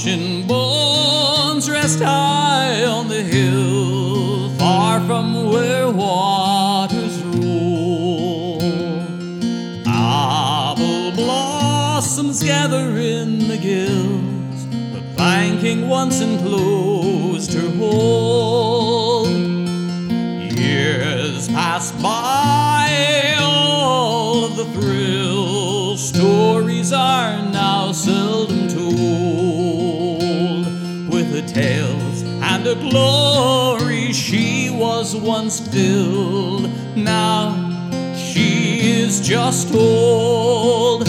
Russian bones rest high on the hill, far from where waters roll. Apple blossoms gather in the gills, the banking once enclosed her hold. Years pass by, all of the thrill stories are now seldom told. With the tales and the glory she was once filled, now she is just old.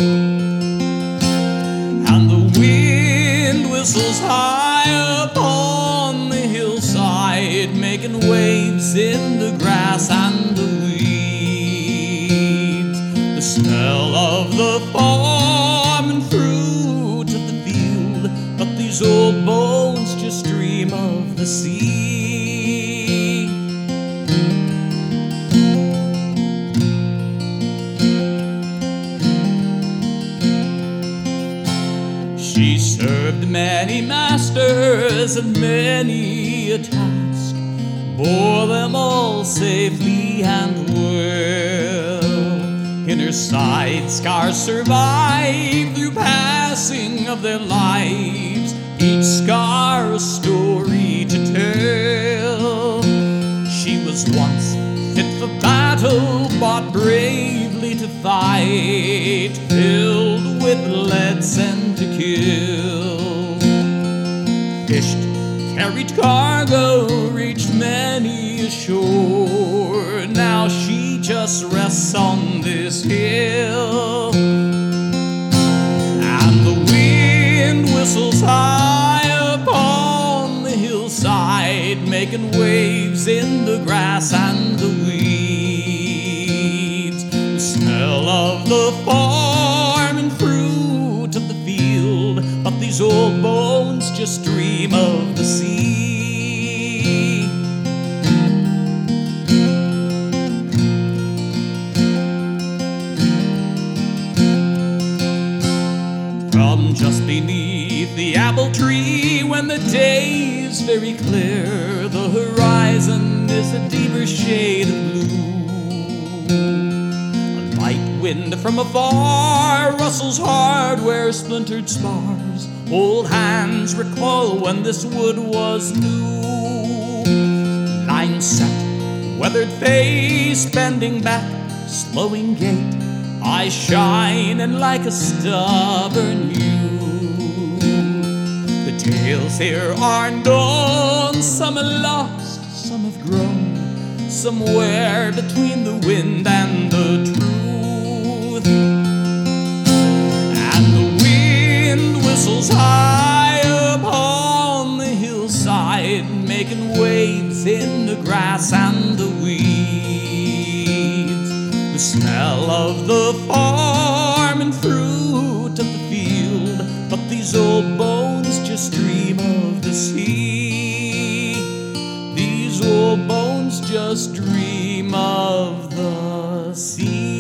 And the wind whistles high upon the hillside, making waves in the grass and the weeds. The smell of the farm and fruit of the field, but these old bones just dream of the sea. She served many masters and many a task, bore them all safely and well. In her side scars survive through passing of their lives, each scar a story to tell. She was once fit for battle, fought bravely to fight, filled with lead sent to kill. Fished, carried cargo, reached many a shore. Now she just rests on this hill, and the wind whistles high upon the hillside, making waves in the grass and the weeds. The smell of the farm and fruit of the field, but these old bones just dream of the sea. From just beneath the apple tree, when the day is very clear, the horizon is a deeper shade of blue. A light wind from afar rustles hard where splintered spars. Old hands recoil when this wood was new. Line set, weathered face, bending back, slowing gait, eyes shining like a stubborn youth. The tales here are known, some are lost, some have grown, somewhere between the wind and the truth. And the wind whistles high upon the hillside, making waves in the grass and the weeds. The smell of the farm and fruit of the field, but these old bones just dream of the sea. These old bones just dream of the sea.